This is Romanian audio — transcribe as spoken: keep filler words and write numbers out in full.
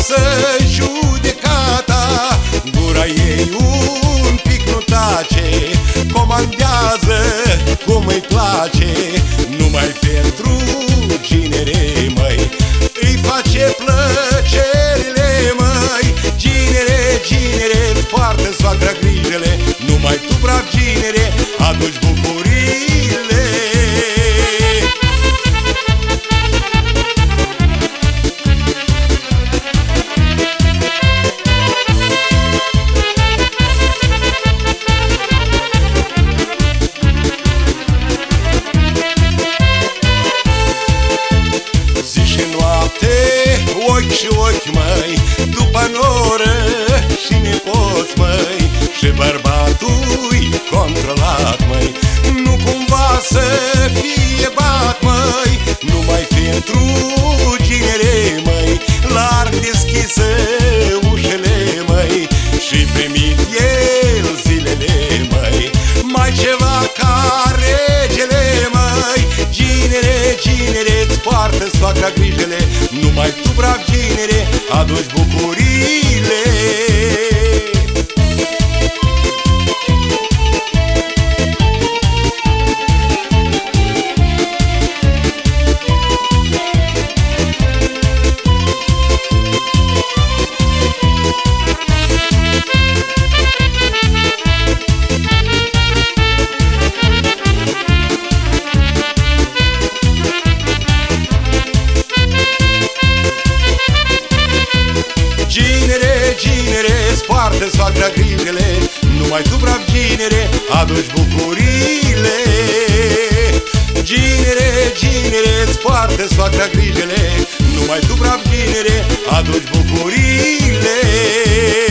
lasă judecata, gura ei un pic nu tace, comandează cum îi place, numai pentru ginere, măi, îi face plăcerile, măi. Ginere, ginere, poartă soacra grijele, numai tu, brav ginere, aduci bucuriile. Ochi și ochi, măi, după noră și nepoți, măi, și bărbatul-i controlat, măi, nu cumva să fie bat, măi, numai pentru ginere, măi, larg deschisă ușele, măi, și primit el zilele, măi, mai ceva ca regele, măi. Ginere, ginere-ți poartă soacra grijele, numai tu, brav ginere, aduci bucuriile. Poartă soacra grijele, numai tu, brav ginere, aduci bucuriile. Ginere, ginere-ți poartă soacra grijele, numai tu, brav ginere, aduci bucuriile.